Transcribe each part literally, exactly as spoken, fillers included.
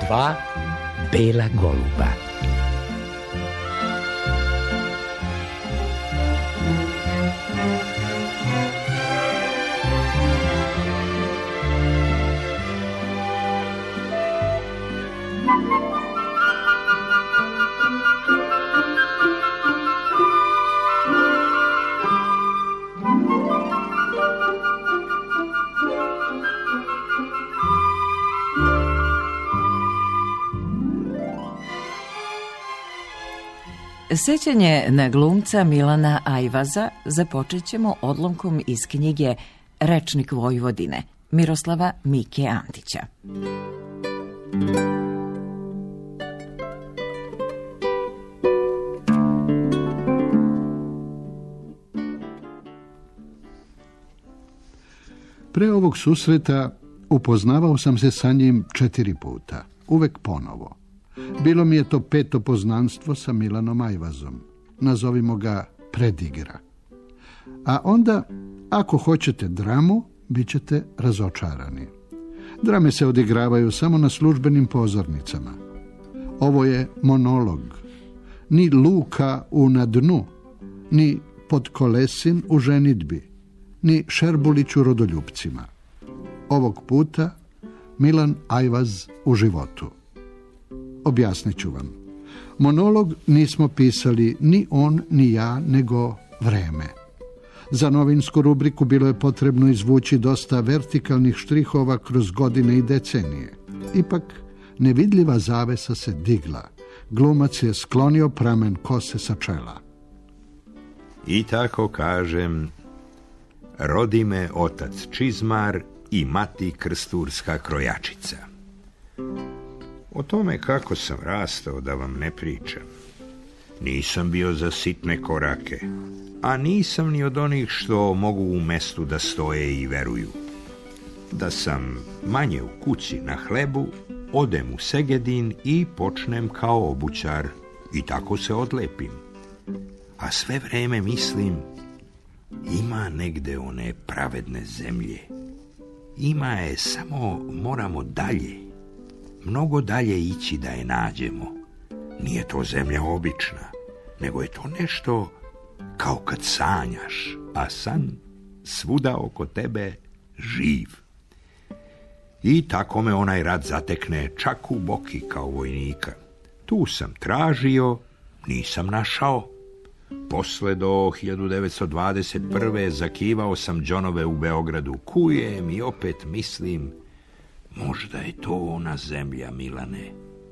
Dva bela goluba. Sećanje na glumca Milana Ajvaza započet ćemo odlomkom iz knjige Rečnik Vojvodine Miroslava Mike Antića. Pre ovog susreta upoznavao sam se sa njim četiri puta, uvek ponovo. Bilo mi je to peto poznanstvo sa Milanom Ajvazom. Nazovimo ga predigra. A onda, ako hoćete dramu, bit ćete razočarani. Drame se odigravaju samo na službenim pozornicama. Ovo je monolog. Ni Luka u Na dnu, ni Podkolesin u Ženidbi, ni Šerbulić u Rodoljupcima. Ovog puta Milan Ajvaz u životu. Objasnit ću vam. Monolog nismo pisali ni on, ni ja, nego vreme. Za novinsku rubriku bilo je potrebno izvući dosta vertikalnih štrihova kroz godine i decenije. Ipak, nevidljiva zavesa se digla. Glumac je sklonio pramen kose sa čela. I tako kažem, rodi me otac čizmar i mati krsturska krojačica. O tome kako sam rastao da vam ne pričam. Nisam bio za sitne korake, a nisam ni od onih što mogu u mestu da stoje i veruju. Da sam manje u kući na hlebu, odem u Segedin i počnem kao obućar i tako se odlepim. A sve vreme mislim, ima negde one pravedne zemlje. Ima je, samo moramo dalje. Mnogo dalje ići da je nađemo. Nije to zemlja obična, nego je to nešto kao kad sanjaš, a san svuda oko tebe živ. I tako me onaj rat zatekne čak u Boki kao vojnika. Tu sam tražio, nisam našao. Posle do hiljadu devetsto dvadeset prve zakivao sam džonove u Beogradu. Kujem i opet mislim, možda je to ona zemlja, Milane.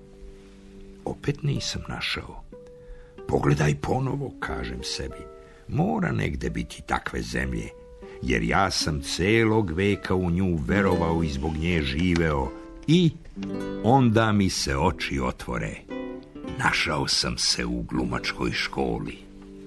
Opet nisam našao. Pogledaj ponovo, kažem sebi. Mora negde biti takve zemlje, jer ja sam celog veka u nju verovao i zbog nje živeo. I onda mi se oči otvore. Našao sam se u glumačkoj školi.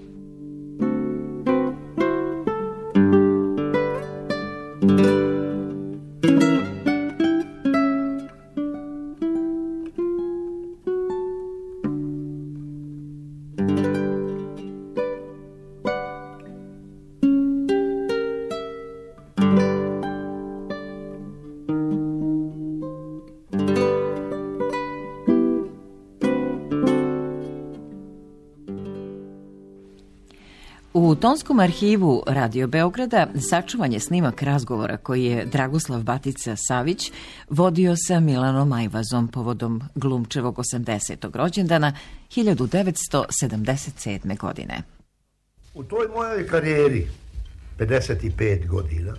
U tonskom arhivu Radio Beograda sačuvan je snimak razgovora koji je Dragoslav Batica Savić vodio sa Milanom Ajvazom povodom glumčevog osamdesetog rođendana hiljadu devetsto sedamdeset sedme. godine. U toj mojoj karijeri, pedeset pet godina,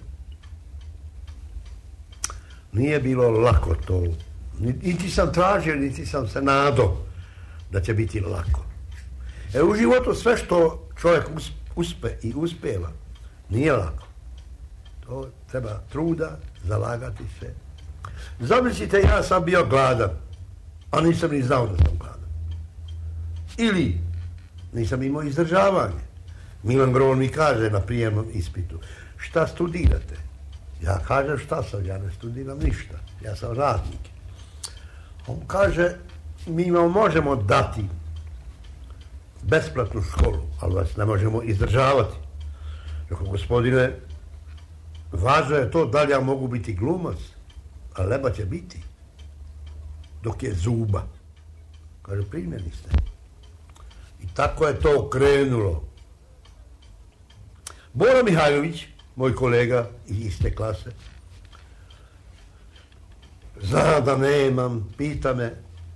nije bilo lako to. Niti sam tražio, niti sam se nadao da će biti lako. E, u životu sve što čovjek uspe i uspeva, nije lako. To treba truda, zalagati se. Zamislite, ja sam bio gladan, a nisam ni znao da sam gladan. Ili nisam imao izdržavanje. Milan Gron mi kaže na prijemnom ispitu, šta studirate? Ja kažem, šta sam, ja ne studiram ništa, ja sam radnik. On kaže, mi vam možemo dati besplatnu školu, ali vas ne možemo izdržavati. Rekao, gospodine, važno je to da li ja mogu biti glumac, a leba će biti. dok je zuba. Kaže, primjeni ste. I tako je to krenulo. Bora Mihajlović, moj kolega iz iste klase, zna da nemam, pita me,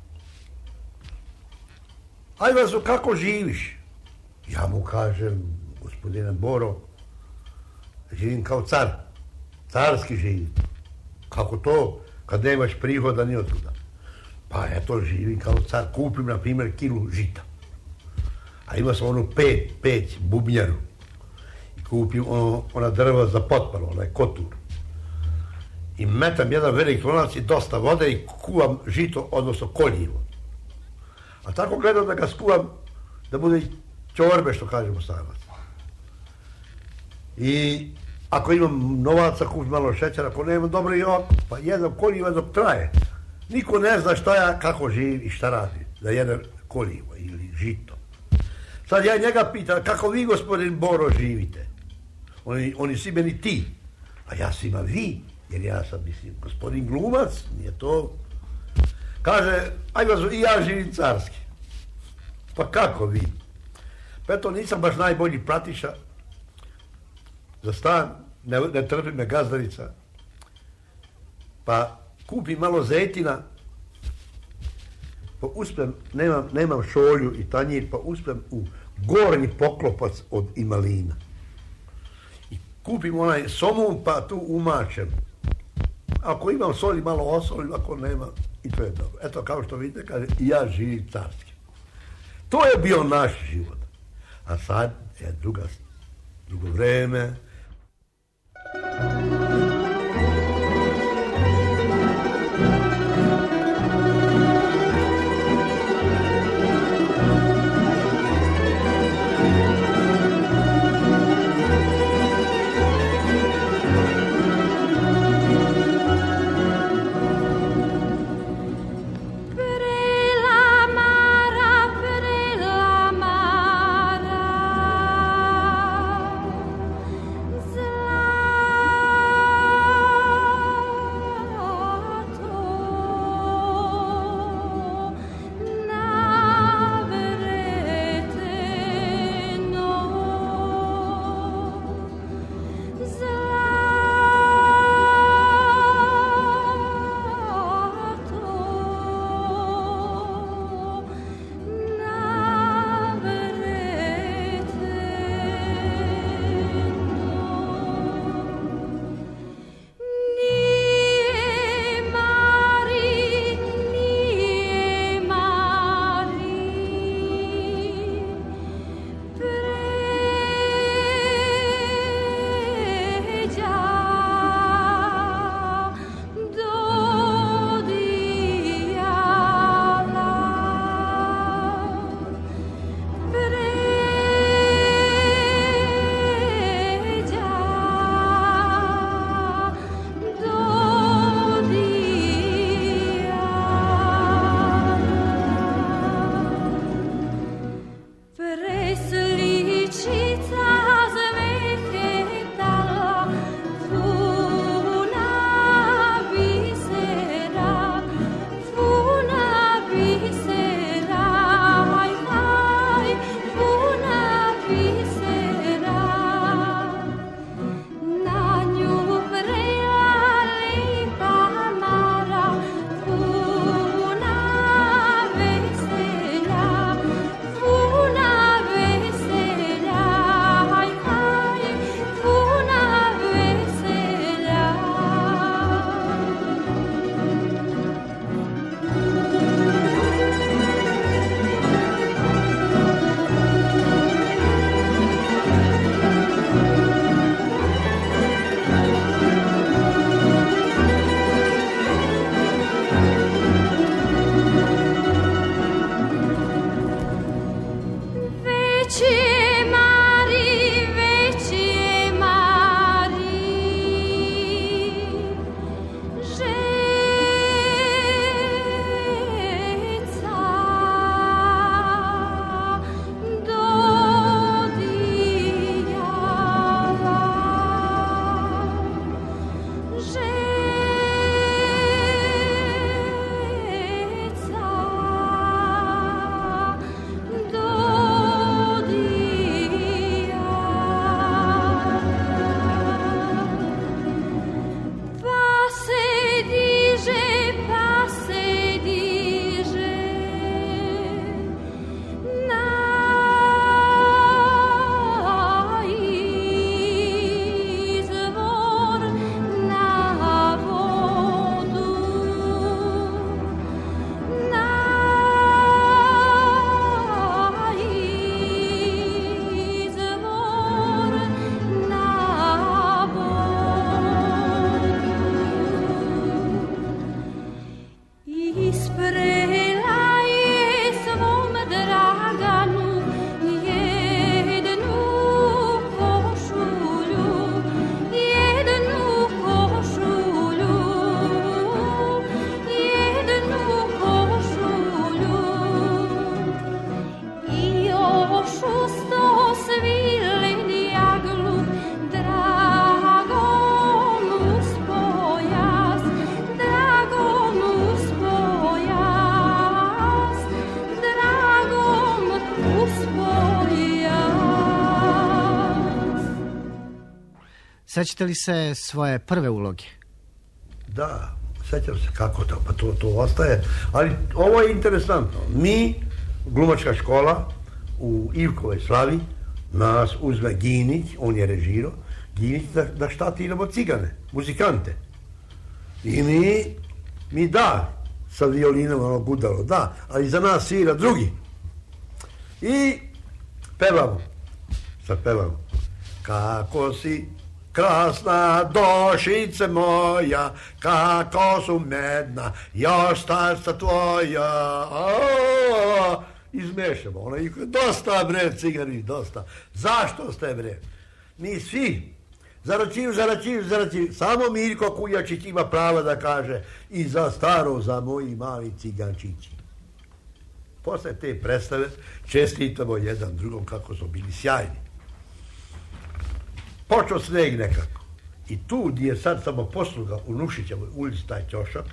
Ajvazu, kako živiš? Ja mu kažem, gospodine Boro, živim kao car, carski živim. Kako to, kad nemaš prihoda ni otuda? Pa eto, živim kao car, kupim, na primjer, kilu žita. A ima sam onu pet, peć, bubnjaru. I kupim ono, ona drva za potpalu, onaj kotur. I metam jedan velik lonac i dosta vode i kuvam žito, odnosno koljivo. A tako gledam da ga skuvam, da bude čorbe, što kažemo starac. I ako imam novaca, kupim malo šećera, ako nemam, dobro i ovako, pa jedem koljiva dok traje. Niko ne zna šta ja, kako živim i šta radim, da jedem koljivo ili žito. Sad ja njega pitam, kako vi, gospodin Boro, živite? Oni, oni si meni ti, a ja svima vi, jer ja sam, mislim, gospodin glumac, nije to. Kaže, Ajvazu, i ja živim carski. Pa kako vi? Pa eto, nisam baš najbolji pratiša za stan, ne, ne trpi me gazdavica. Pa kupim malo zejtina, pa uspem, nemam, nemam šolju i tanjir, pa uspem u gornji poklopac od imalina. I kupim onaj somun, pa tu umačem. Ako imam soli, malo osolim, ako nema, i to je dobro. Eto, kao što vidite, kaže, ja živim carski. To je bio naš život. A sad je druga, drugo vreme. Zla sećate li se svoje prve uloge? Da, sećam se kako to, pa to, to ostaje. Ali ovo je interesantno. Mi, glumačka škola u Ivkovoj Slavi, nas uzme Ginić, on je režirao, Ginić da, da štatiramo cigane, muzikante. I mi, mi da, sa violinom, ono gudalo, da, ali za nas svira drugi. I pevamo, sad pevamo. Kako si krasna došice moja, kako su medna još starca tvoja. A, izmešamo, ona je dosta bre cigani, dosta. Zašto ste bre? Mi svi, zaračiv, zaračiv, zaračiv, samo Mirko Kujačić ima prava da kaže i za staro, za moji mali cigančići. Posle te predstave čestitamo jedan drugom kako su bili sjajni. Počeo sneg nekako. I tu gdje je sad samo posluga u Nušićevoj ulici taj ćošak,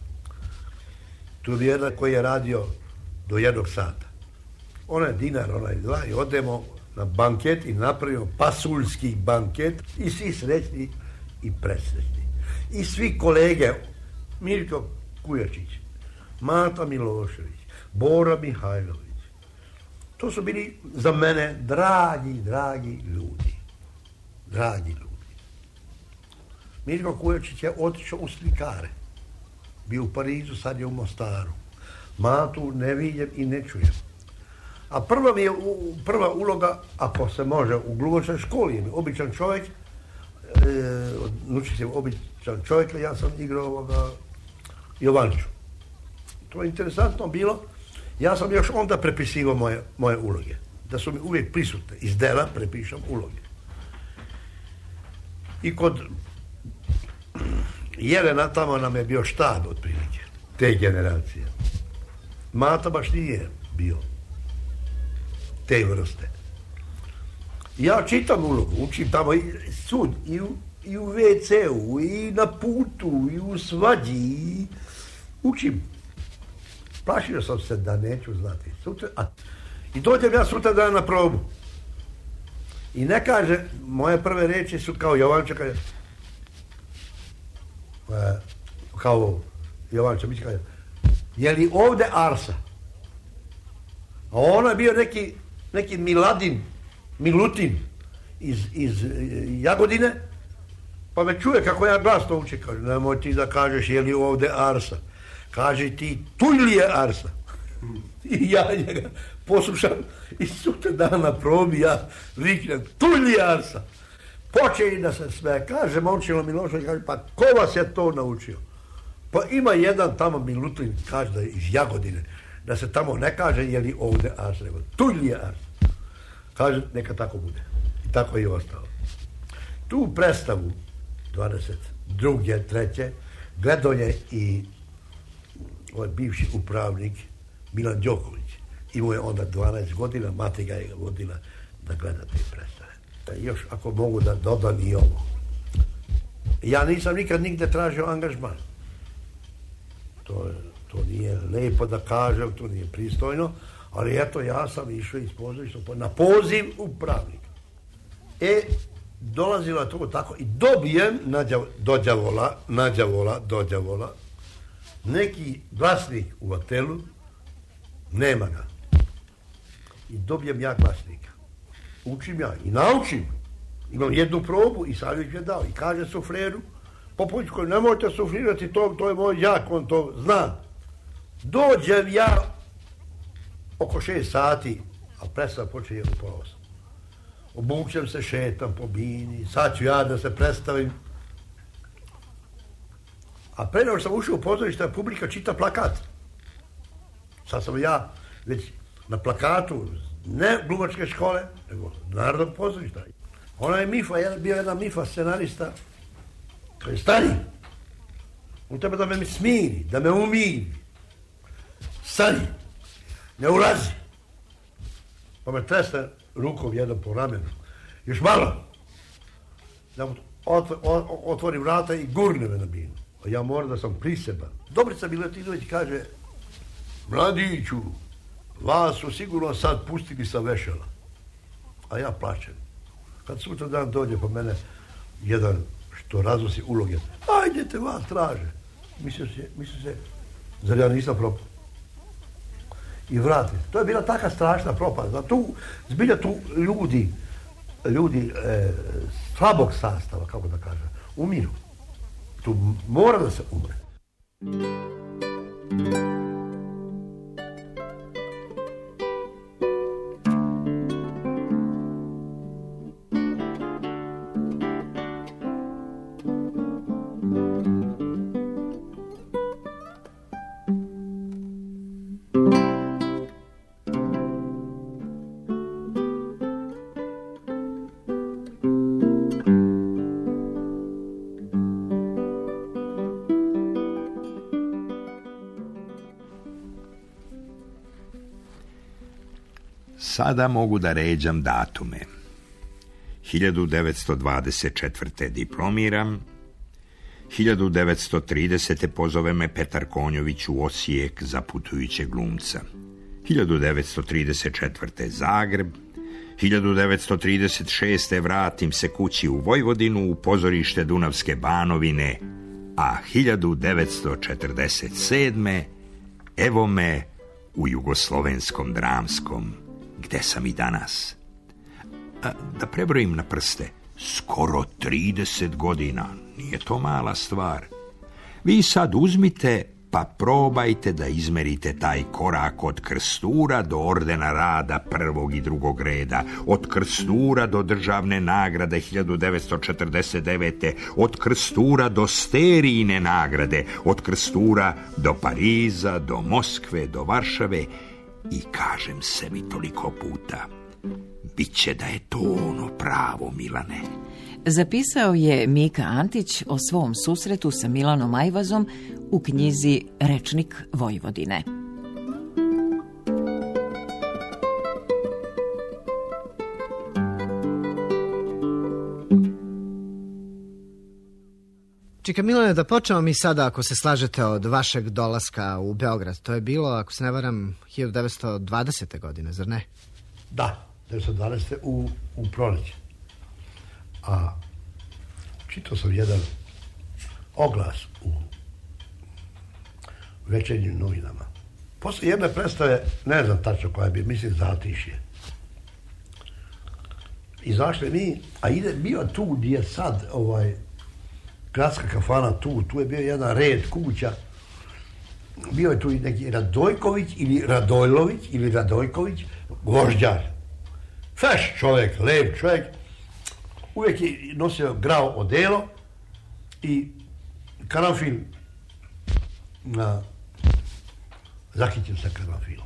tu je jedan koji je radio do jednog sata. Onaj dinar, onaj dva i odemo na banket i napravimo pasulski banket i svi srećni i presrećni. I svi kolege, Mirko Kujačić, Mata Milošević, Bora Mihajlović, to su bili za mene dragi, dragi ljudi. Dragi ljudi. Mirko Kujačić je otišao u slikare. Bio u Parizu, sad je u Mostaru. Matu ne vidim i ne čujem. A prva mi je u, prva uloga, ako se može, u glumačkoj školi. Običan čovjek, e, nuči se običan čovjek, ja sam igrao ovoga Jovanču. To je interesantno bilo. Ja sam još onda prepisivao moje, moje uloge. Da su mi uvijek prisutne. Iz dela prepišam uloge. I kod Jelena tamo nam je bio štab otprilike, te generacije. Mata baš nije bio te vrste. Ja čitam ulogu, učim tamo i sud, i u, i u ve ce u, i na putu, i u svađi, i učim. Plašio sam se da neću znati. Sutra, a, I dođem ja sutra dan na probu. I ne kaže, moje prve reči su kao Jovanča, kaže, kao Jovanča, mi kaže, je li ovde Arsa? A ono je bio neki, neki Miladin, Milutin iz, iz Jagodine, pa me čuje kako ja glasno učim, kaže, nemoj ti da kažeš je li ovde Arsa, kaže ti tuj li je Arsa. I ja njega poslušam i sutra dan na probi ja viknem tuj li je Arsa. Poče i da se sve, kaže Momčilo Milošević, kaže, pa ko vas je to naučio? Pa ima jedan tamo Milutin, kaže da je iz Jagodine, da se tamo ne kaže je li ovde Arsa, nego tuj li je Arsa. Kaže, neka tako bude. I tako je i ostalo. Tu predstavu dvadeset druge, treće gledao je i ovaj bivši upravnik Milan Đoković. Imao je onda dvanaest godina, mati ga je vodila da gleda te predstave. I još ako mogu da dodam i ovo. Ja nisam nikad nigde tražio angažman. To, to nije lepo da kažem, to nije pristojno, ali eto ja sam išao iz pozorišta na poziv upravnika. E, dolazilo je to tako i dobijem dođavola, nađavola, dođavola, neki glasnik u hotelu, nema ga. I dobijem ja glasnika. Učim ja i naučim. Imam jednu probu i Savjević je dao. I kaže sufleru, Popovićkoj, nemojte suflirati, to, to je moj jak, on to zna. Dođem ja oko šest sati, a predstav počinje u pola osam. Obučem se, šetam po bini, sad ću ja da se predstavim. A pre nego što sam ušao u pozorište, publika čita plakat. Sad sam ja već na plakatu, ne glumačke škole, nego Narodnog pozorišta. Ona je Mifa, bio jedan Mifa scenarista, koji je stari. On treba da me smiri, da me umiri. Stani, ne ulazi. Pa me tresne rukom jedan po ramenu. Još malo. Da mu otvori vrata i gurne me na binu. A ja moram da sam priseban. Dobrica Milutinović kaže, mladiću, vas su sigurno sad pustili sa vešala. A ja plačem. Kad sutra dan dođe po mene jedan što raznosi uloge. Ajdete, vas traže. Mislio se, mislio se, zar ja nisam propao? I vrati. To je bila taka strašna propast. Da tu, zbilja tu ljudi, ljudi e, slabog sastava, kako da kažem, umiru. Tu mora da se umre. Sada mogu da ređam datume. hiljadu devetsto dvadeset četvrte diplomiram, hiljadu devetsto tridesete pozove me Petar Konjović u Osijek za putujućeg glumca. hiljadu devetsto trideset četvrte Zagreb, hiljadu devetsto trideset šeste vratim se kući u Vojvodinu u pozorište Dunavske Banovine, a hiljadu devetsto četrdeset sedme evo me u Jugoslovenskom dramskom, gde sam i danas. A, da prebrojim na prste, skoro trideset godina, nije to mala stvar. Vi sad uzmite pa probajte da izmerite taj korak od krstura do ordena rada prvog i drugog reda, od krstura do državne nagrade hiljadu devetsto četrdeset devete, od krstura do Sterijine nagrade, od krstura do Pariza, do Moskve, do Varšave. I kažem sebi toliko puta, biće da je to ono pravo, Milane. Zapisao je Mika Antić o svom susretu sa Milanom Ajvazom u knjizi Rečnik Vojvodine. Čika Milane, da počnemo mi sada, ako se slažete, od vašeg dolaska u Beograd. To je bilo, ako se ne varam, hiljadu devetsto dvadesete godine, zar ne? Da, devetsto dvadesete u, u proleće. A čitao sam jedan oglas u Večernjim novinama. Posle jedne predstave, ne znam tačno koja je bio, mislim Zatišje. Izašli mi, a ide, bio tu gdje je sad ovaj gradska kafana, tu, tu je bio jedan red kuća. Bio je tu i neki Radojković ili Radojlović ili Radojković, gvožđar. Feš čovjek, lep čovjek. Uvijek je nosio grao odelo i karanfil na zakićen sa karanfilom.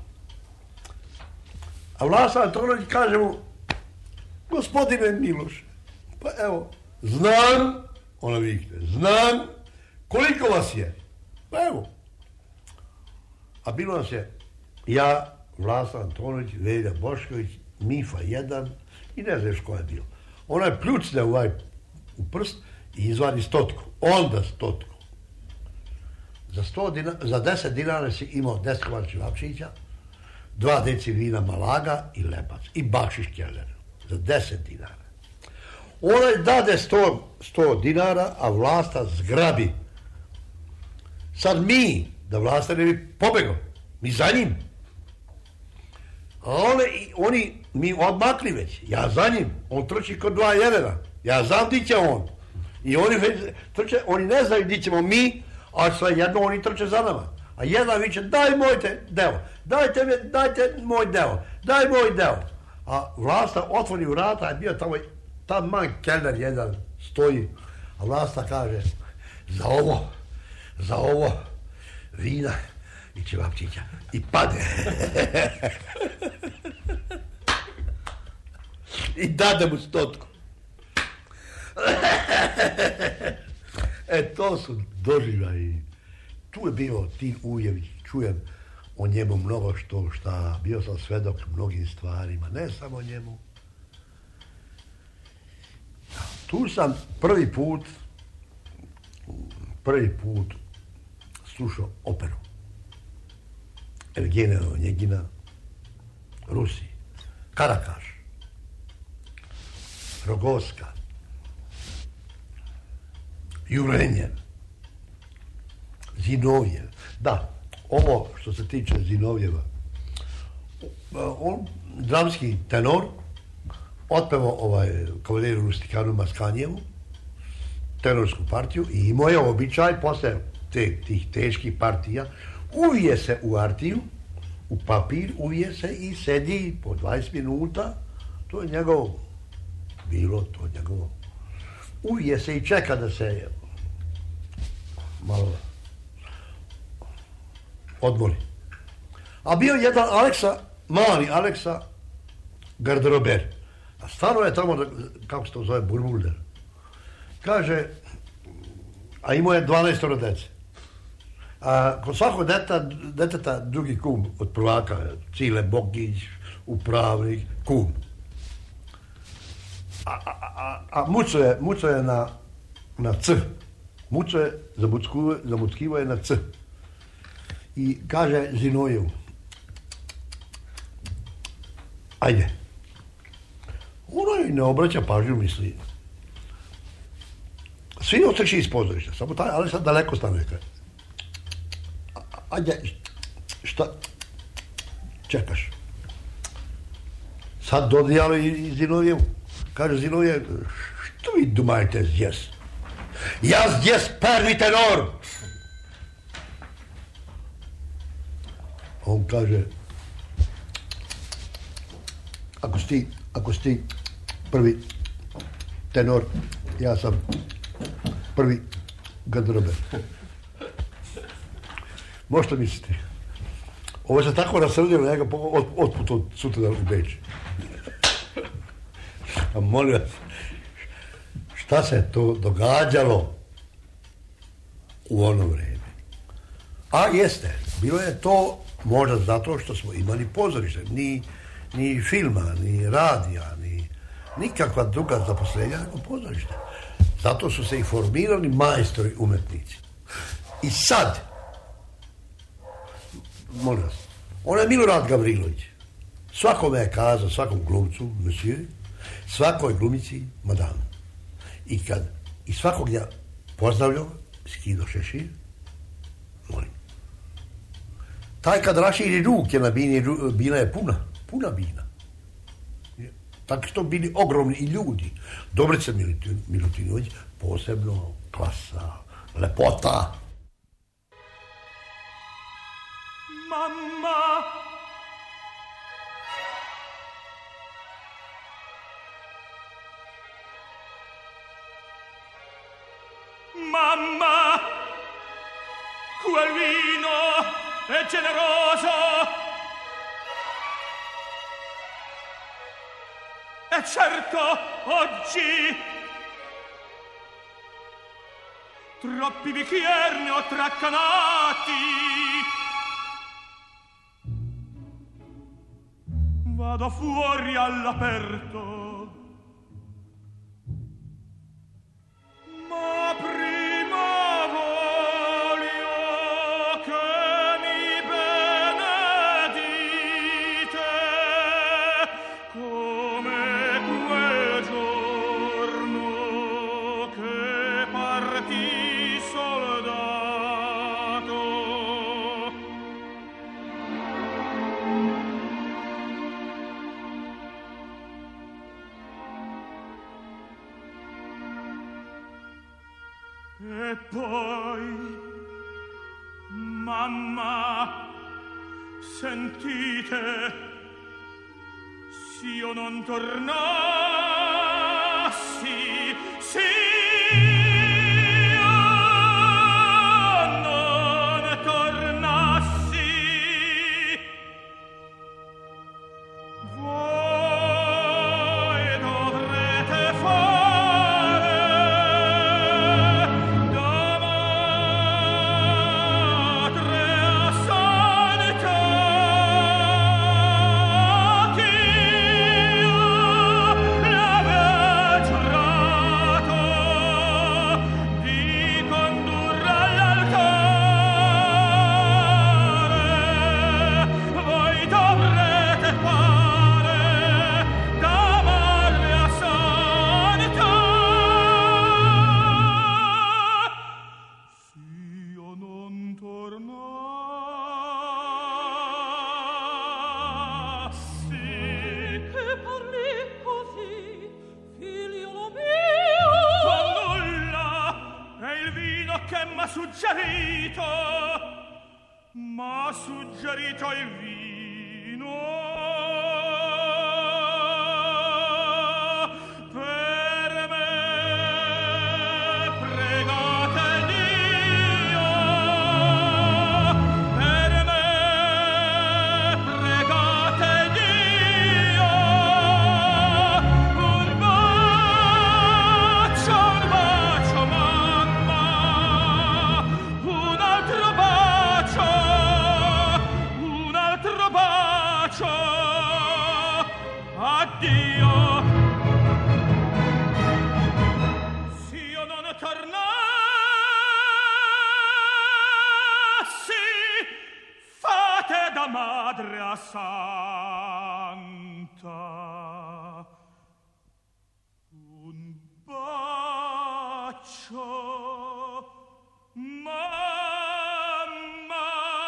A Vlasta Antonović kaže mu, gospodine Miloše, pa evo, znam, ona vikne, znam koliko vas je. Pa evo. A bilo nas je ja, Vlasta Antonović, Velja Bošković, Mifa jedan i ne znaš ko je bilo. Ona je pljucne ovaj u prst i izvadi stotku. Onda stotku. Za, sto dina, za deset dinara si imao deset komada ćevapčića, dva deci vina Malaga i lebac. I bakšiš keller. Za deset dinara. Ona je dade sto, sto dinara, a Vlasta zgrabi. Sad mi, da Vlasta ne bi pobegao, mi za njim. A one, oni, mi odmakli već, ja za njim, on trči kod dva jelena, ja znam di će on. I oni već trče, oni ne znaju di ćemo mi, a sve jedno oni trče za nama. A jedan viče, daj moj te deo, dajte me, dajte moj deo, daj moj deo. A Vlasta otvori vrata, je bio tamo, tam man kelner jedan stoji, a Vlasta kaže, za ovo, za ovo, vina i ćevapčića. I pade. I dade mu stotku. E, to su doživljaji. Tu je bio Tin Ujević, čujem o njemu mnogo što, šta, bio sam svedok mnogim stvarima, ne samo o njemu. Tu sam prvi put, prvi put slušao operu. Evgenija Onjegina, Rusi, Karakaš, Rogoska, Jurenjev, Zinovjev. Da, ovo što se tiče Zinovjeva, on, dramski tenor, otpevao ovaj Kavalijeru Rustikanu Maskanjevu, tenorsku partiju, i imao je običaj posle te, tih teških partija, uvije se u artiju, u papir, uvije se i sedi po dvadeset minuta, to je njegovo, bilo to njegovo. Uvije se i čeka da se malo odmori. A bio jedan Aleksa, mali Aleksa garderober. A stvarno je tamo, kako se to zove, burbulder. Kaže, a imao je dvanaestoro dece. A kod svakog deta, deteta drugi kum od prvaka, Cile Bogić, upravnik, kum. A, a, a, a muco je, muco je na, na C. Muco je, zamuckivo je na C. I kaže Zinojevu, ajde. Ono ne obraća pažnju, misli. Svi otrči iz pozorišta, samo taj, ali sad daleko stane. Ajde, šta čekaš? Sad dodijalo i Zinojevu. Kaže Zinojev, što vi dumajte zdjes? Ja zdjes prvi tenor! On kaže, ako si ti, ako si ti prvi tenor, ja sam prvi garderober. Možete misliti. Ovo se tako nasrdio na njega od, otput od sutra u Beč. A molim vas, šta se to događalo u ono vrijeme? A jeste, bilo je to možda zato što smo imali pozorište, ni, ni filma, ni radija, ni nikakva druga zaposlenja nego pozorište. Zato su se i formirali majstori umetnici. I sad, molim vas, on je Milorad Gavrilović. Svakome je kazao, svakom glumcu, monsieur, svakoj glumici, madame. I kad, i svakog ja pozdravljao, skido šešir, molim. Taj kad raširi ruke na bini, bina je puna, puna bina. Tako što bili ogromni i ljudi. Dobrica Milutinović, posebno klasa, lepota. Mamma, mamma, quel vino è generoso. E certo oggi troppi bicchieri ne ho traccanati. Vado fuori all'aperto, ma prima voglio che mi benedite come quel giorno che partì soldato. E poi, mamma, sentite, se io non tornassi, se io non tornassi, voi dovrete fare da madre a santa che io l'avevo giurato. suggerito, m'ha suggerito il vino. Per me pregate Dio, per me pregate Dio. Un bacio, un bacio, mamma, un altro bacio, un altro bacio. Addio. Se io non tornassi, fate da madre a santa un bacio, mamma.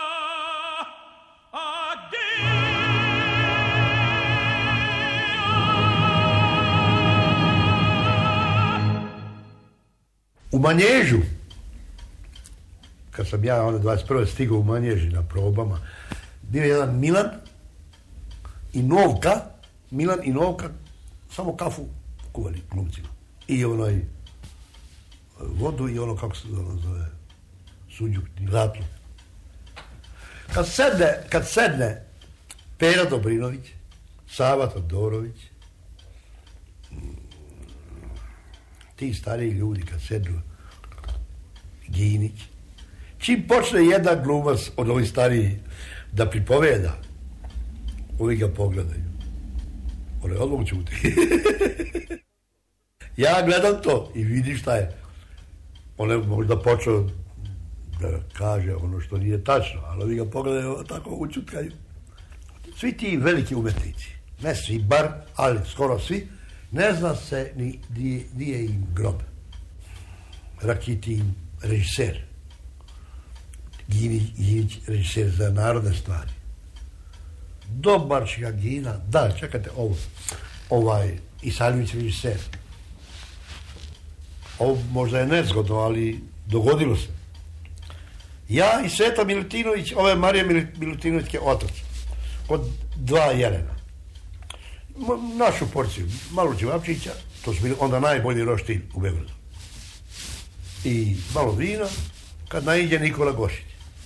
U Manježu, kad sam ja ono dvadeset prve stigao u Manježi na probama, bio je jedan Milan i Novka, Milan i Novka, samo kafu kuvali glumcima. I onaj vodu i ono, kako se ono zove, suđuk, ratlu. Kad sedne, kad sedne Pera Dobrinović, Sava Todorović, ti stariji ljudi kad sednu, Ginić, čim počne jedan glumac od ovih starijih da pripoveda, ovi ga pogledaju. Ono je odmah čuti. Ja gledam to i vidim šta je. On je možda počeo da kaže ono što nije tačno, ali ovi ga pogledaju tako učutkaju. Svi ti veliki umetnici, ne svi bar, ali skoro svi, ne zna se ni di je im grob. Rakitin režiser, Ginić režiser za narodne stvari. Dobar Čikagina, da, čekajte ovo, ovaj Isaljević režiser. Ovo možda je nezgodno, ali dogodilo se. Ja i Sveta Milutinović, ove Marije Milutinovićke otac, kod dva Jelena. Našu porciju, malo ćevapčića, to su bili onda najbolji roštilj u Beogradu. I malo vina, kad naiđe Nikola Gošić.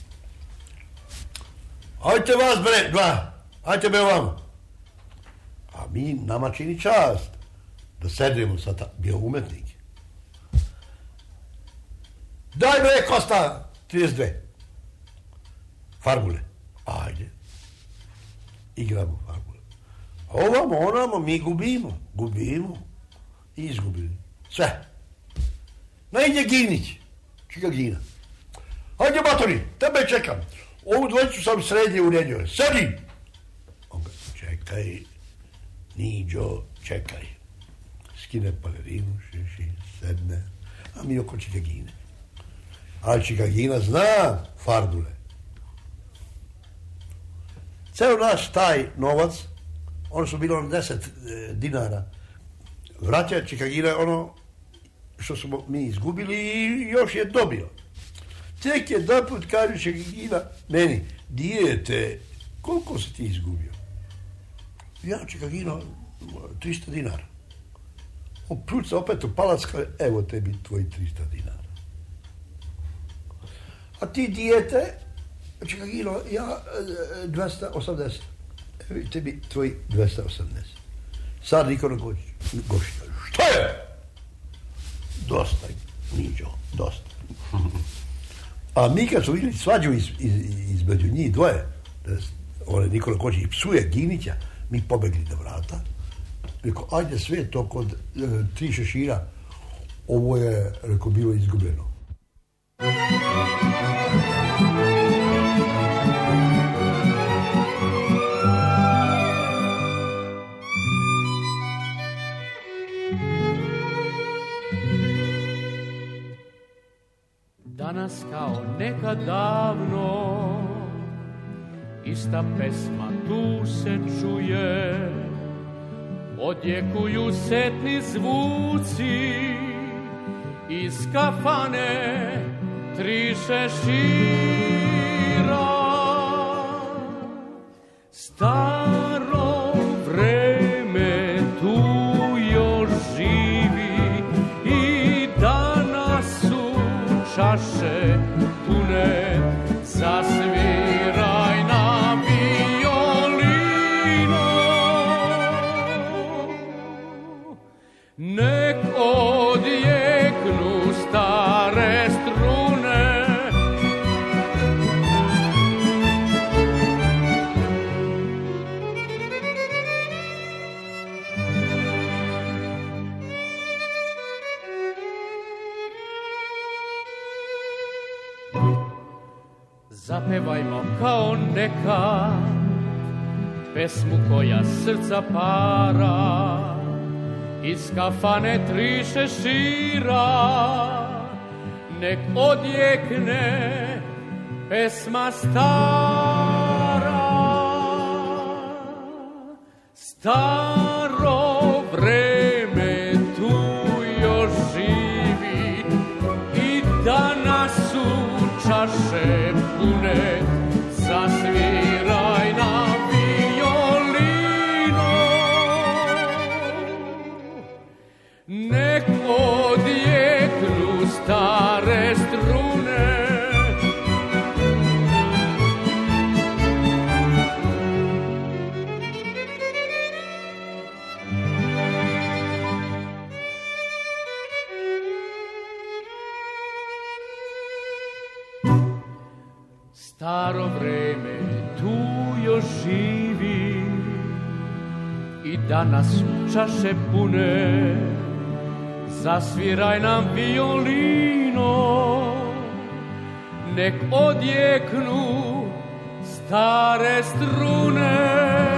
Ajte vas bre, dva, ajte be ovamo. A mi, nama čini čast da sedimo sa ta, bio umetnik. Daj bre, Kosta, trideset dve. Farbule. Ajde. Igramo farbule. Ovamo, onamo, mi gubimo. Gubimo. I izgubili. Sve. Naiđe Ginić. Čikagina. Ajde, matori, tebe čekam. Ovu dvojicu sam srednje uredio. Sedi! On ga, čekaj, Niđo, čekaj. Skine palerinu, šiši, sedne, a mi oko Čikagine. A Čikagina zna farbule. Ceo naš taj novac, ono su bilo deset e, dinara, vraća Čikagina ono što smo mi izgubili i još je dobio. Tek jedan put kaže Čikagina meni, dijete, koliko si ti izgubio? Ja, Čikagina, trista dinara. On pljuca opet u palac, kaže, evo tebi tvoji trista dinara. A ti dijete, Čikagino, ja dvesta osamdeset. Evo tebi tvoji dvesta osamdeset. Sad Nikola Gošić. Šta je? Dosta, Niđo, dosta. A mi kad su vidjeli svađu iz, iz, između njih dvoje, da one Nikola Gošić psuje Ginića, mi pobegli do vrata. Rekao, ajde sve to kod e, tri šešira, ovo je, rekao, bilo izgubljeno. Danas kao nekad davno ista pesma tu se čuje, odjekuju setni zvuci iz kafane tri šešira. Staro vreme tu još živi i danas su čaše pune, zasviraj na violino. Nek odjeknu stare strune, zapevajmo kao neka pesmu koja srca para, iz kafane tri šešira. Nek odjekne pesma stara. Staro vreme tu još živi i danas su čaše pune, zasviraj na violino. Nek odjeknu stare strune, staro vreme tu još živi i danas su čaše pune, zasviraj nam violino. Nek odjeknu stare strune.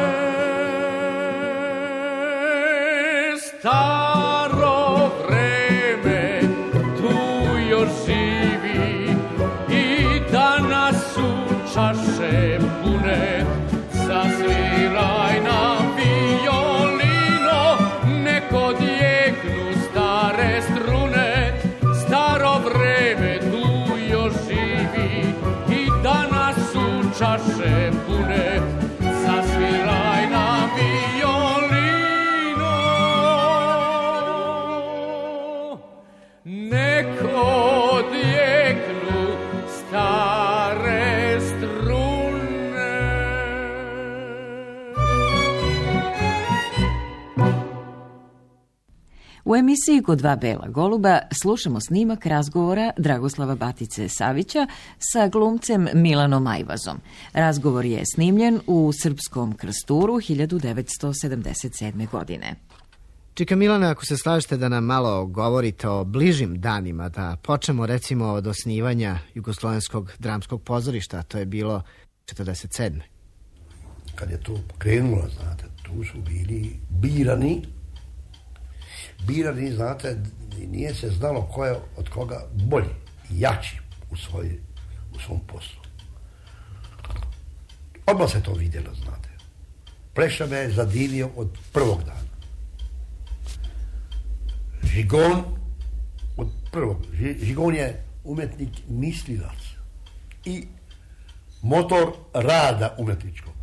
Staro vreme tu još živi i danas su čaše pune, zasviraj nam violino. Nek odjeknu stare strune. Staro vreme tu još živi i danas su čaše pune, zasviraj nam violino. Nek odjeknu stare strune. U emisiji Kod dva bela goluba slušamo snimak razgovora Dragoslava Batice Savića sa glumcem Milanom Ajvazom. Razgovor je snimljen u Srpskom Krsturu hiljadu devetsto sedamdeset sedme. godine. Čika Milane, ako se slažete da nam malo govorite o bližim danima, da počnemo recimo od osnivanja Jugoslovenskog dramskog pozorišta, to je bilo četrdeset sedme. Kad je to krenulo, znate, tu su bili birani, birani, znate, nije se znalo ko je od koga bolji, jači u, svoj, u svom poslu. Odmah se to vidjelo, znate. Pleša me je zadivio od prvog dana. Žigon od prvog. Žigon je umetnik mislilac i motor rada umetničkog.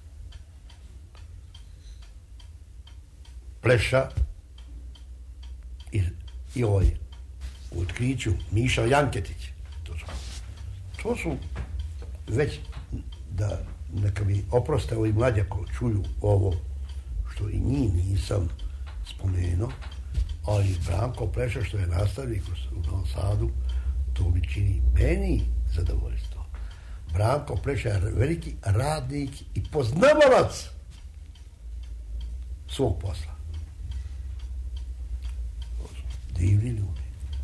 Pleša i, i ovaj u otkriću Miša Janketić. To su, to su već, da neka mi oproste ovi mlađi ako čuju ovo što i njih nisam spomenuo, ali Branko Pleša što je nastavnik u Novom Sadu, to mi čini meni zadovoljstvo. Branko Pleša je veliki radnik i poznavalac svog posla. Divni ljudi.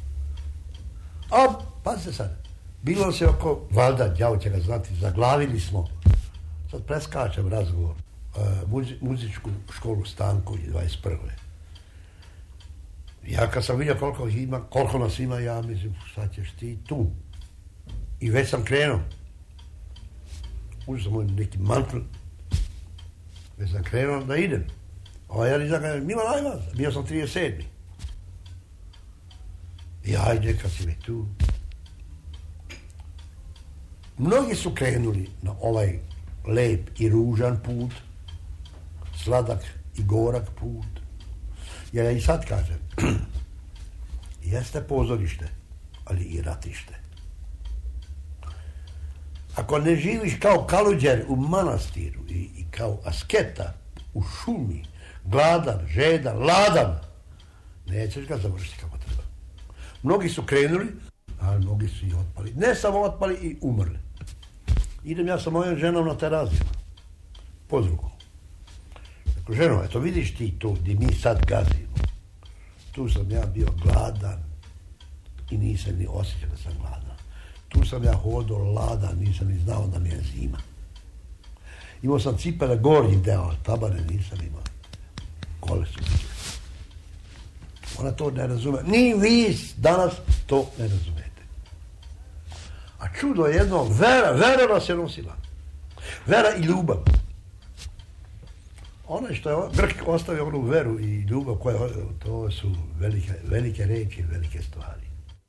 A, pazite sad, bilo se oko, valjda, đavo će ga znati, zaglavili smo, sad preskačem razgovor, uh, muzi, muzičku školu Stanković dvadeset prve. Ja kad sam vidio koliko ima, koliko nas ima, ja mislim, šta ćeš ti tu? I već sam krenuo. Uzeo sam moj neki mantl, već sam krenuo da idem. A ja nisam ga, Milan Ajvaz, bio sam trideset sedmi. I ajde, kad si mi tu, Mnogi su krenuli na ovaj lep i ružan put, sladak i gorak put. Ja i sad kažem, jeste pozorište, ali i ratište. Ako ne živiš kao kaluđer u manastiru i, i kao asketa u šumi, gladan, žedan, ladan, nećeš ga završiti kako treba. Mnogi su krenuli, ali mnogi su i otpali. Ne samo otpali, i umrli. Idem ja sa mojom ženom na teraziju, pod ruku. Dakle, ženo, eto vidiš ti to gdje mi sad gazimo. Tu sam ja bio gladan i nisam ni osjećao da sam gladan. Tu sam ja hodao ladan, nisam ni znao da mi je zima. Imao sam cipele gornji deo, ali tabane nisam imao. Gole su bile. Ona to ne razume. Ni vi danas to ne razumete. A čudo je jedno, vera, vera nas je nosila. Vera i ljubav. Ono što je Grk ostavio onu veru i ljubav, koja, to su velike, velike reči, velike stvari.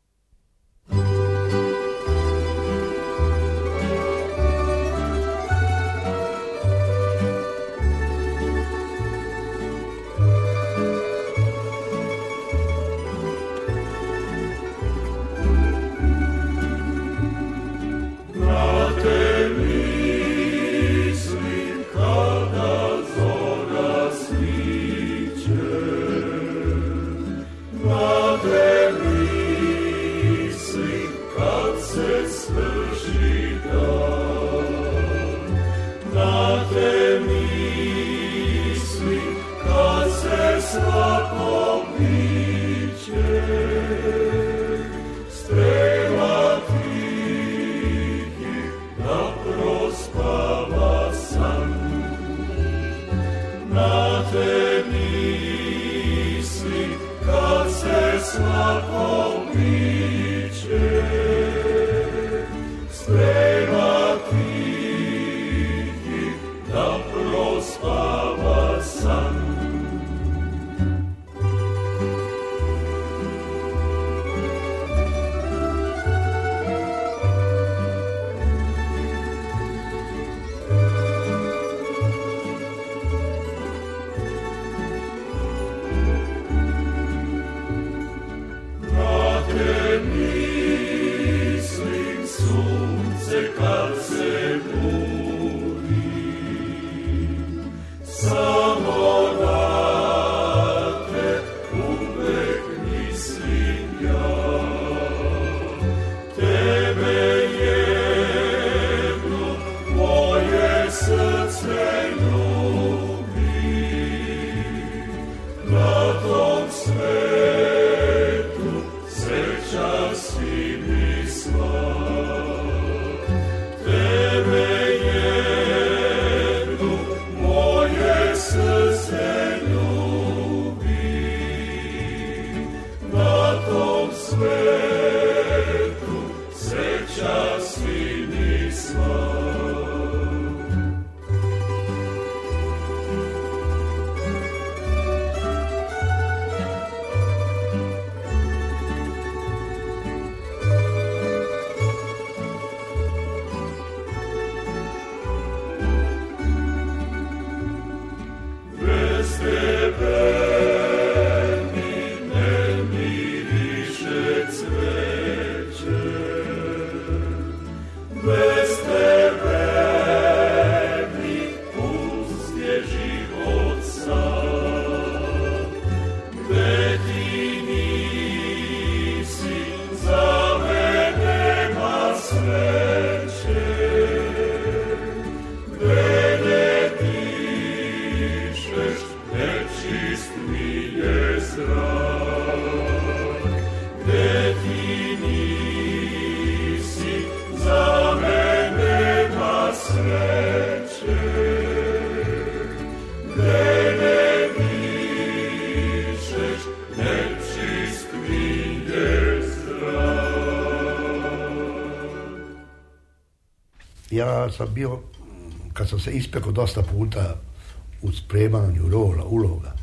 Ja sam bio, kad sam se ispekao dosta puta u spremanju rola, uloga,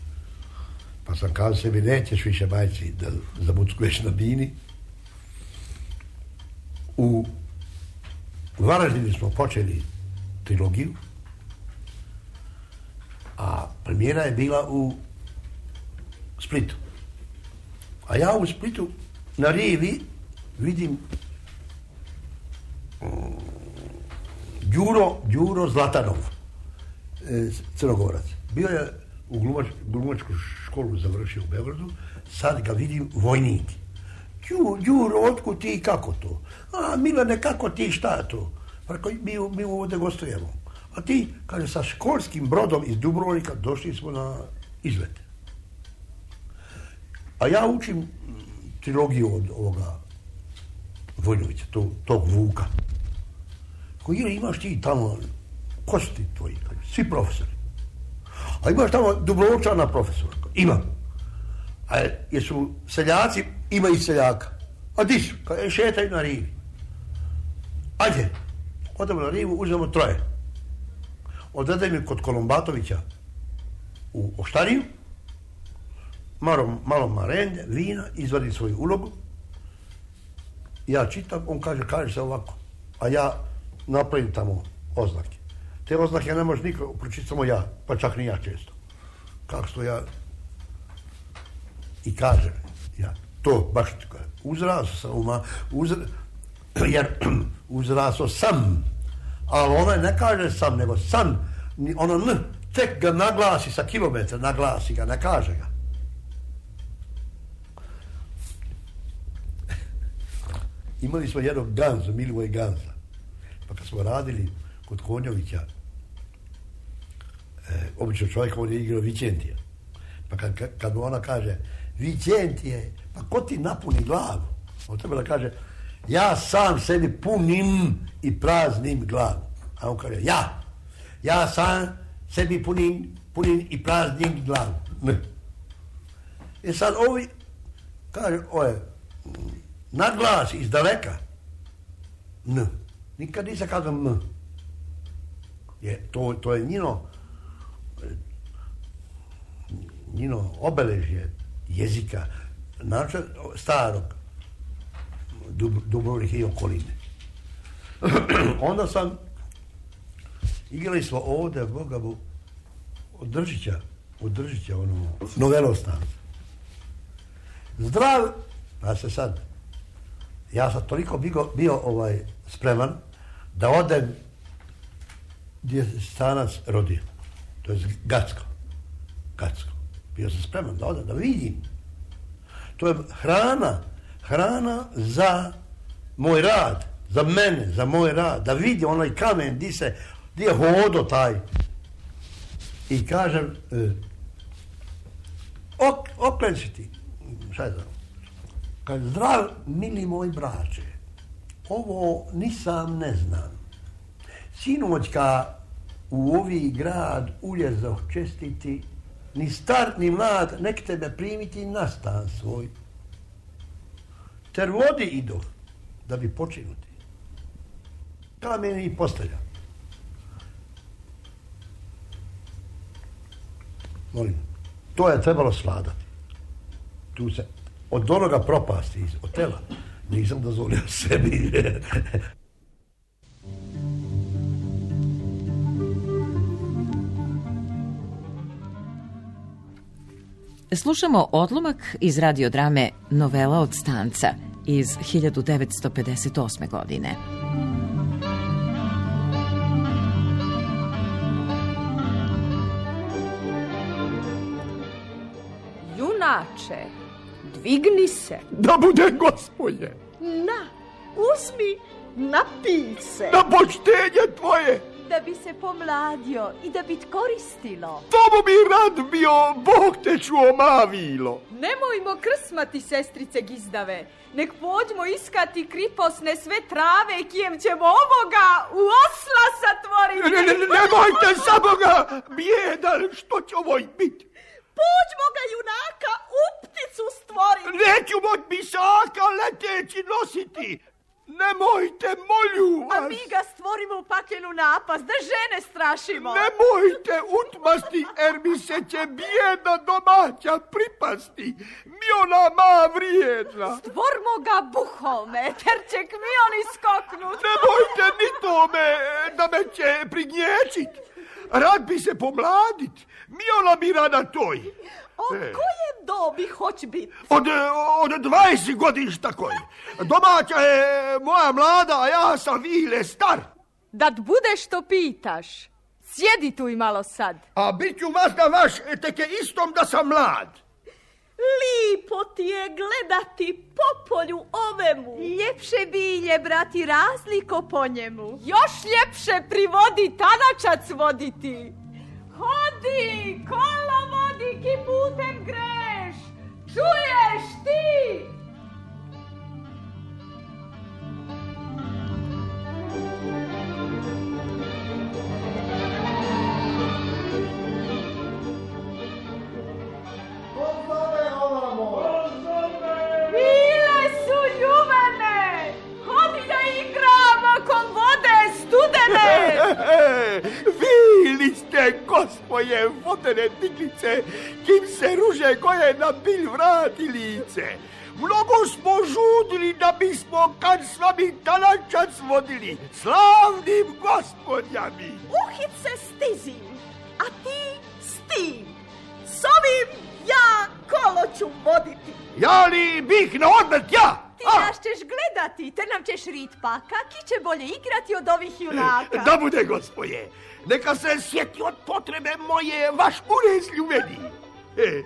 pa sam kazao sebi, nećeš više, majci, da zamuckuješ na bini u u Varaždinu smo počeli trilogiju, a premijera je bila u Splitu. A ja u Splitu na rivi vidim um, Đuro, Đuro Zlatanov, e, Crnogorac. Bio je u glumač, glumačku školu završio u Beogradu, sad ga vidim vojnik. Đuro, Đuro, otkud ti, kako to? A, Milane, kako ti, šta to? Pa mi, mi ovdje gostujemo. A ti, kaže, sa školskim brodom iz Dubrovnika došli smo na izlet. A ja učim trilogiju od ovoga Vojnovića, to, tog Vuka. Koji je, imaš ti tamo, ko su ti tvoji? Svi profesori. A imaš tamo Dubrovčana profesora? Imam. A jesu seljaci? Ima i seljaka. A di su? Kaj, šetaju na rivi. Ajde, odemo na rivu, uzmemo troje. Odvedem mi kod Kolombatovića u Oštariju, malo, malo marende, vina, izvadim svoju ulogu, ja čitam, on kaže, kaže se ovako, a ja napravim tamo oznake. Te oznake ne može niko pročitati, samo ja, pa čak ni ja često. Kako to ja i kažem, ja to baš uzraso sam uma, uzra, jer uzraso sam, ali ona ne kaže sam, nego san, ono n, tek ga naglasi sa kilometra, naglasi ga, ne kaže ga. Imali smo jednog Ganza, Milivoj Ganza, pa kad smo radili kod Konjovića, e, obično čovjek, on je igrao Vicentija, pa kad, kad mu ona kaže, Vicentije, pa ko ti napuni glavu? On treba da kaže, ja sam sebi punim i praznim glavu. A on kaže, ja, ja sam sebi punim, punim i praznim glavu. Ne. I sad ovi, kaže, oje, na glas iz daleka, n, nikad nisam kazao m. Je, to, to je njino, njino obeležje jezika, način starog Dubrovnika i okoline. Onda sam, igrali smo ovdje, Boga bu, od Držića, od Držića, ono, novelostan. Zdrav, pa se sad, ja sam toliko bio, bio ovaj, spreman da odem gdje je stanac rodio. To je Gacko. Gacko. Bio sam spreman da odem, da vidim. To je hrana, hrana za moj rad, za mene, za moj rad, da vidi onaj kamen gdje se, gdje je hodo taj. I kažem, e, ok, okrenči ti, šta je znam. Kaže, zdrav, mili moj braće, ovo nisam ne znam. Sinoćka u ovi grad uljezoh čestiti, ni star, ni mlad, nek tebe primiti na stan svoj. Ter vodi idoh, da bi počinuti. Kamen i postelja. Molim, to je trebalo svladati. Tu se, od onoga propasti, iz hotela, nisam dozvolio sebi. Slušamo odlomak iz radiodrame Novela od stanca iz hiljadu devetsto pedeset osme. godine. Junače, dvigni se. Da bude gospodje. Na, uzmi, napij se. Na poštenje tvoje. Da bi se pomladio i da bi koristilo. To bi rad bio, Bog te čuo mavilo. Nemojmo krsmati, sestrice gizdave. Nek pođmo iskati kriposne sve trave, kijem ćemo ovoga u osla satvoriti. Ne, ne, ne, nemojte samo ga, bijedan, što će ovoj biti? Pođmo ga junaka u pticu stvoriti. Neću moć bisaka leteći nositi. Nemojte, molju vas. A mi ga stvorimo u paklenu napast, da žene strašimo. Nemojte utmasti, jer mi se će bijeda domaća pripasti. Mi ona ma vrijedna. Stvormo ga buholme, ter će kmion iskoknut. Nemojte ni to tome da me će prignječit. Rad bi se pomladit. Miola bi rada toj. Od e. koje dobi hoć biti? Od, od dvadeset godišta koji. Domaća je moja mlada, a ja sam vile star. Da bude što pitaš. Sjedi tu i malo sad. A bit ću vas da vaš teke istom da sam mlad. Lipo ti je gledati po polju ovemu. Ljepše bilje, brati, razliko po njemu. Još ljepše privodi tanačac voditi. Hodi, kolo vodi, ki putem greš. Čuješ ti? Bile su ljubene. Hodi da igramo kom vode studene. Vili ste, gospoje, vodene diglice, kim se ruže koje na bilj vrati lice. Mnogo smo žudili da bismo kad s vami tanačac vodili, slavnim gospodjami. Uhit se stizim, a ti s tim. S ovim ja kolo ću voditi. Ja li bih na odmet ja? Ti nas ćeš gledati, te nam ćeš rit paka, ki će bolje igrati od ovih junaka. Da bude, gospoje, neka se sjeti od potrebe moje vaš urez ljubeni. E.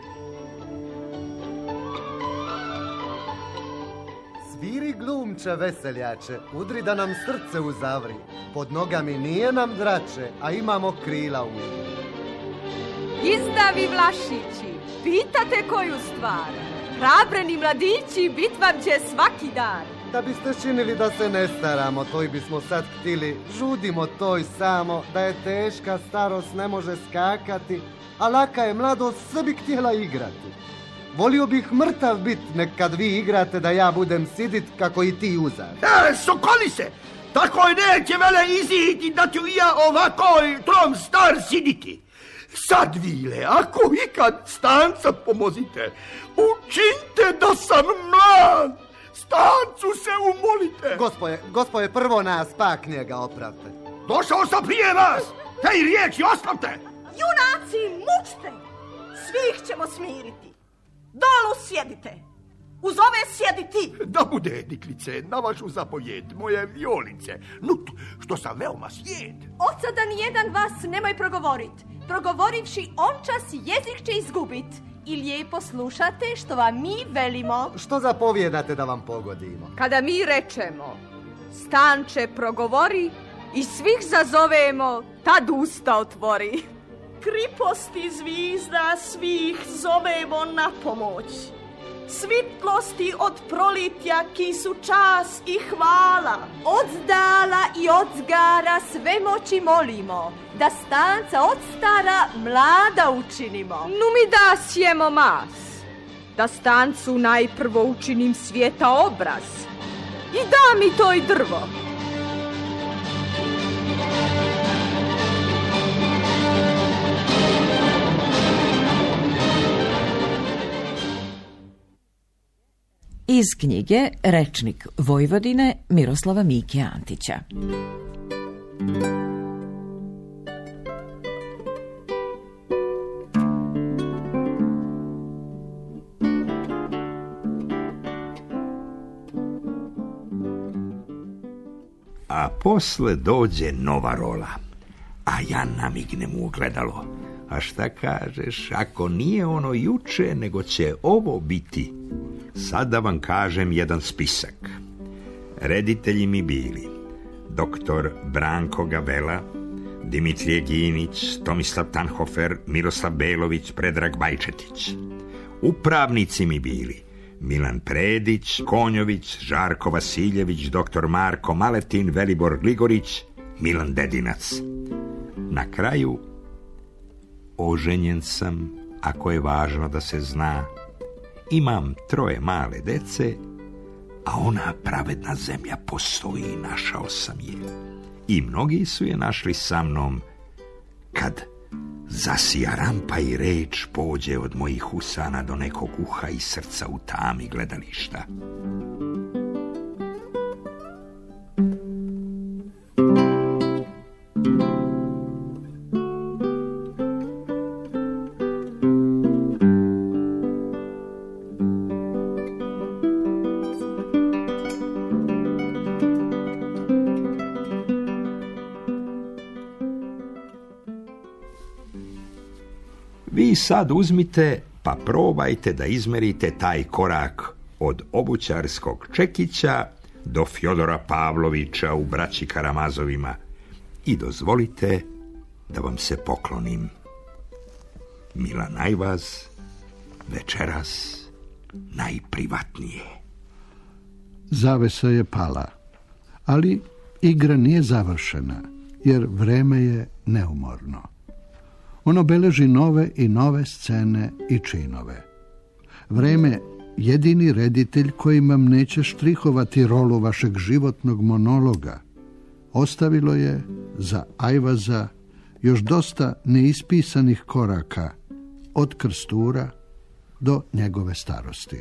Sviri glumče veseljače, udri da nam srce uzavri. Pod nogami nije nam drače, a imamo krila u igri. Izdavi Vlašići, pitate koju stvar. Hrabreni mladići bit vam će svaki dan. Da biste činili da se ne staramo, toj bismo sad htili. Žudimo toj samo, da je teška starost, ne može skakati, a laka je mladost, sve bi htjela igrati. Volio bih mrtav bit, nek kad vi igrate da ja budem sidit kako i ti uzar. E, sokoli se! Tako neće vele iziti da ću ja ovakoj trom star siditi. Sad, vile, ako ikad stanca pomozite, učinite da sam mlad. Stancu se umolite. Gospoje, gospoje, prvo nas, pak njega opravte. Došao sam prije vas. Tej riječi ostavte. Junaci, mučte. Svih ćemo smiriti. Dolu sjedite. Uz ove sjedi ti. Da bude, diklice, na vašu zapovjed, moje violice. Nut, što sam veoma sjed. Od sada nijedan vas nemoj progovorit. Progovorivši on čas jezik će izgubit. I lijepo slušate što vam mi velimo. Što zapovjedate da vam pogodimo? Kada mi rečemo, stanče progovori i svih zazovemo, tad usta otvori. Kriposti zvizda svih zovemo na pomoć. Svitlosti od prolitja ki su čas i hvala. Od dala i od zgara sve moći molimo, da stanca od stara mlada učinimo. Nu mi da sjemo mas, da stancu najprvo učinim svijeta obraz. I da mi to i drvo. Iz knjige Rečnik Vojvodine Miroslava Mike Antića. A posle dođe nova rola, a ja namignem u ogledalo. A šta kažeš, ako nije ono juče, nego će ovo biti? Sad da vam kažem jedan spisak. Reditelji mi bili doktor Branko Gavela, Dimitrije Ginić, Tomislav Tanhofer, Miroslav Belović, Predrag Bajčetić. Upravnici mi bili Milan Predić, Konjović, Žarko Vasiljević, doktor Marko Maletin, Velibor Gligorić, Milan Dedinac. Na kraju, oženjen sam, ako je važno da se zna. Imam troje male dece, a ona pravedna zemlja postoji, našao sam je. I mnogi su je našli sa mnom, kad zasija rampa i reč pođe od mojih usana do nekog uha i srca u tami gledališta. Vi sad uzmite pa probajte da izmerite taj korak od obućarskog Čekića do Fjodora Pavlovića u Braći Karamazovima i dozvolite da vam se poklonim. Milan Ajvaz, večeras najprivatnije. Zavesa je pala, ali igra nije završena, jer vreme je neumorno. Ono beleži nove i nove scene i činove. Vreme jedini reditelj koji vam neće štrihovati rolu vašeg životnog monologa. Ostavilo je za Ajvaza još dosta neispisanih koraka od krstura do njegove starosti.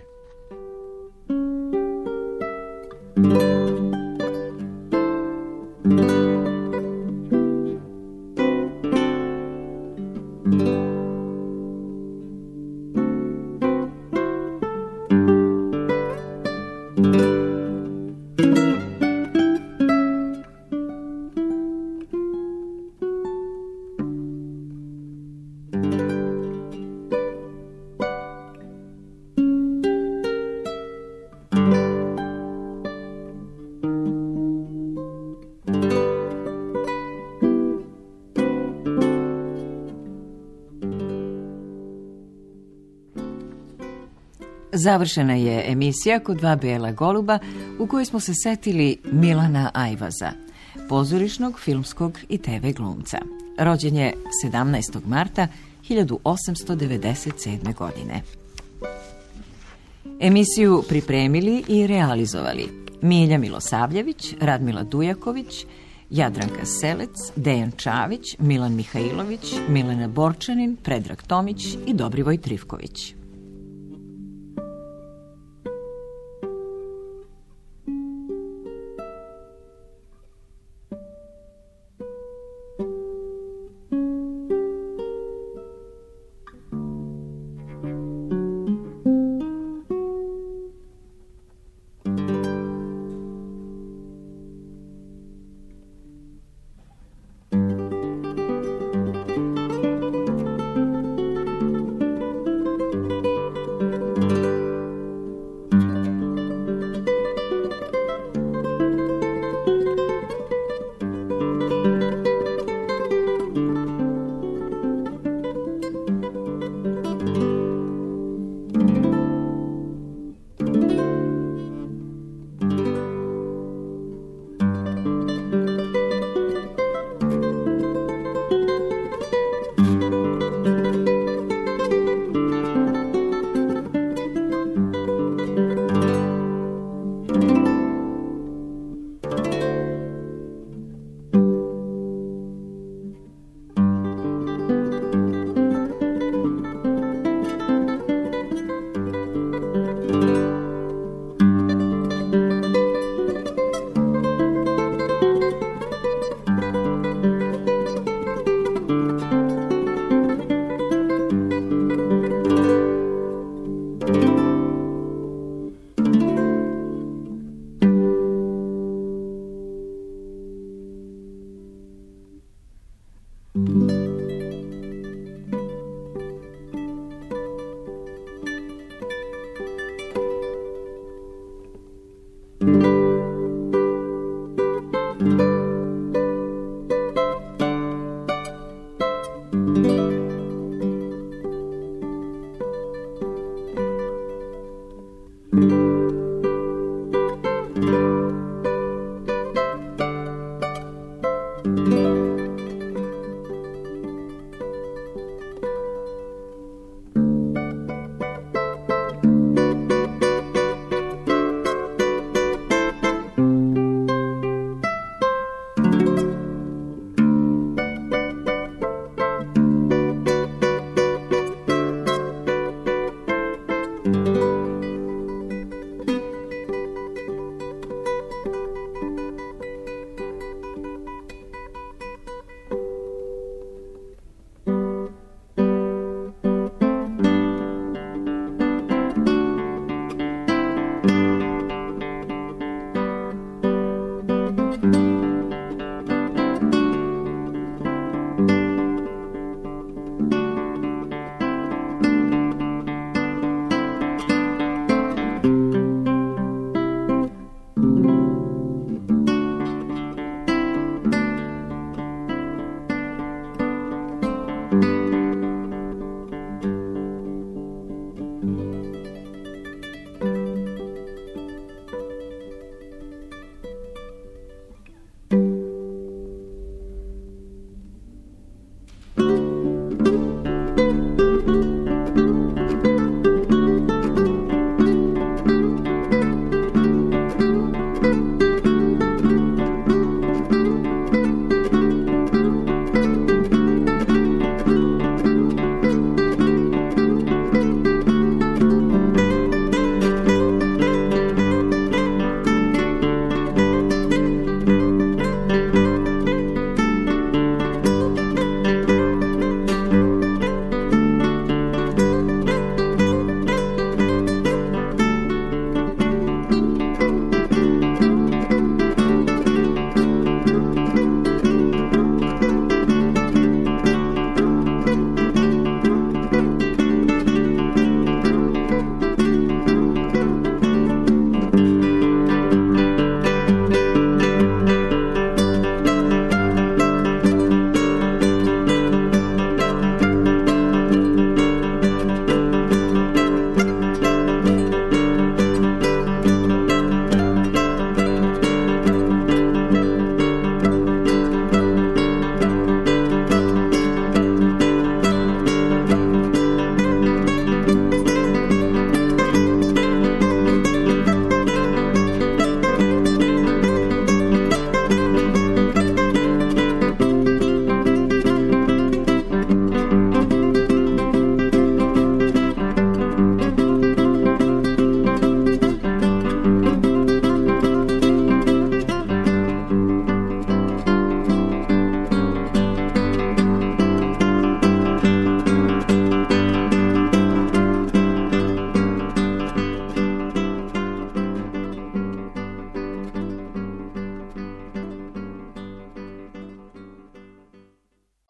Završena je emisija Kod dva bijela goluba u kojoj smo se setili Milana Ajvaza, pozorišnog, filmskog i te ve glumca. Rođen je sedamnaestog marta hiljadu osamsto devedeset sedme. godine. Emisiju pripremili i realizovali Milja Milosavljević, Radmila Dujaković, Jadranka Selec, Dejan Čavić, Milan Mihajlović, Milena Borčanin, Predrag Tomić i Dobrivoj Trifković. Thank you.